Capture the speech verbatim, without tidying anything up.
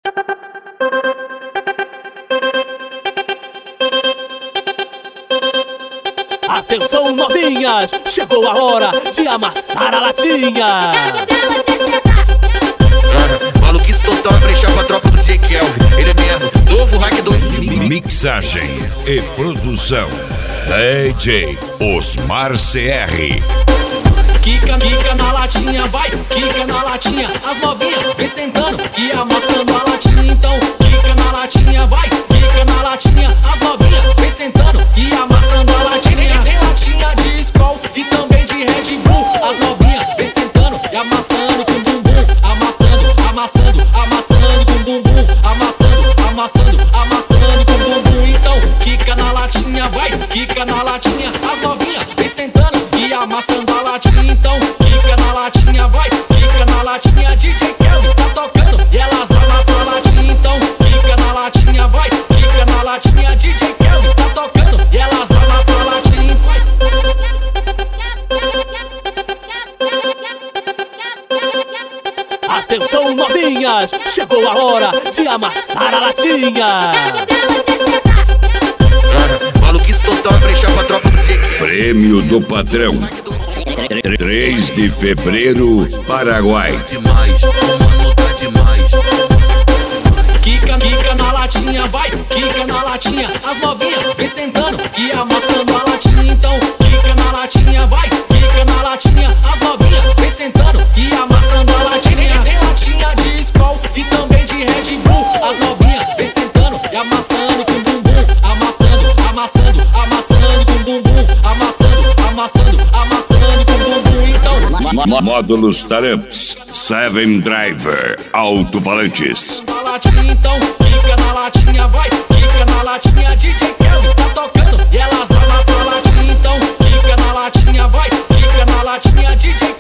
Atenção novinhas, chegou a hora de amassar a latinha. Maluquice total, brechar pra tropa do D J Kelvin. Ele é mesmo, novo hack dois. Mixagem e produção D J Osmar C R. Quica, quica na latinha, vai, quica na latinha. As novinhas vem sentando e amassando a latinha. Então, quica na latinha, vai, quica na latinha. As novinhas vem sentando e amassando a latinha. Tem latinha de Skol e também de Red Bull. As novinhas vem sentando e amassando com bumbum. Amassando, amassando, amassando com bumbum. Amassando, amassando, amassando com bumbum. Então, quica na latinha, vai, quica na latinha. As novinhas vem sentando e amassando a latinha. Então, quica na latinha, vai, quica na latinha. D J Kelvin tá tocando e elas amassam a latinha. Então, quica na latinha, vai, quica na latinha. D J Kelvin tá tocando e elas amassam a latinha. Atenção novinhas, chegou a hora de amassar a latinha. Maluquice total, brechar pra tropa do D J Kelvin. Prêmio do Patrão, três de fevereiro, Paraguai. Demais, mano, tá demais. Quica, quica na latinha, vai, quica na latinha. As novinhas vem sentando e amassando a latinha. Então, quica na latinha, vai, quica na latinha. As novinhas vem sentando e amassando a latinha. Tem latinha de Skol e também de Red Bull. As novinhas vem sentando e amassando com bumbum. Amassando, amassando, amassando com bumbum. Amassando, amassando, amassando com bumbum. Então, Módulos Taramps, Seven Driver, alto-falantes. na latinha, então, quica na latinha, vai, quica na latinha. D J Kelvin tá tocando e elas amassam a latinha. Então, quica na latinha, vai, quica na latinha. D J